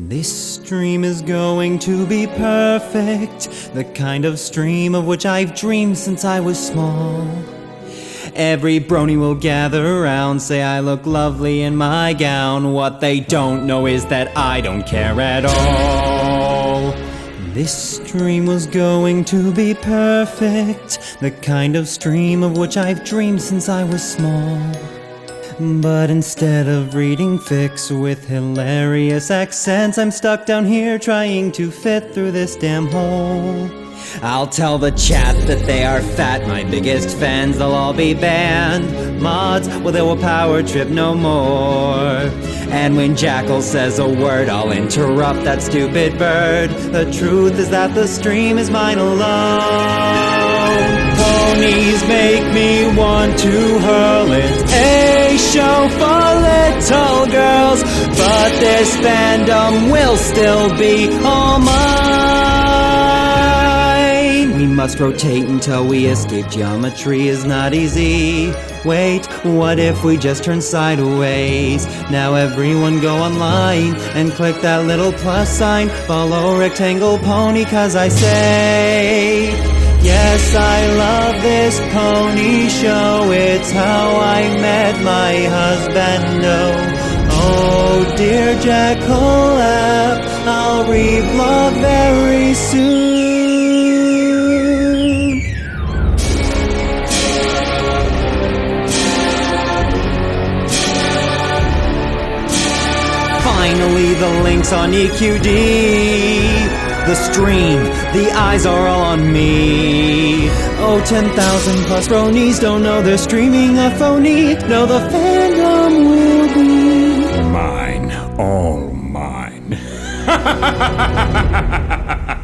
This stream is going to be perfect, the kind of stream of which I've dreamed since I was small. Every brony will gather around, say I look lovely in my gown. What they don't know is that I don't care at all. This stream was going to be perfect, the kind of stream of which I've dreamed since I was small. But instead of reading fics with hilarious accents, I'm stuck down here trying to fit through this damn hole. I'll tell the chat that they are fat, my biggest fans, they'll all be banned. Mods, well they will power trip no more. And when Jackal says a word, I'll interrupt that stupid bird. The truth is that the stream is mine alone. Ponies make me want to hurl it. A show for little girls, but this fandom will still be all mine. We must rotate until we escape. Geometry is not easy. Wait, what if we just turn sideways? Now everyone go online and click that little plus sign. Follow Rectangle Pony, cause I say yes, I love this pony show. It's how I met my husband, oh dear Jackal app, I'll reblog very soon. Finally, the link's on EQD. The stream, the eyes are all on me. Oh, 10,000 plus bronies don't know they're streaming a phony. No, the fandom will be mine, all mine.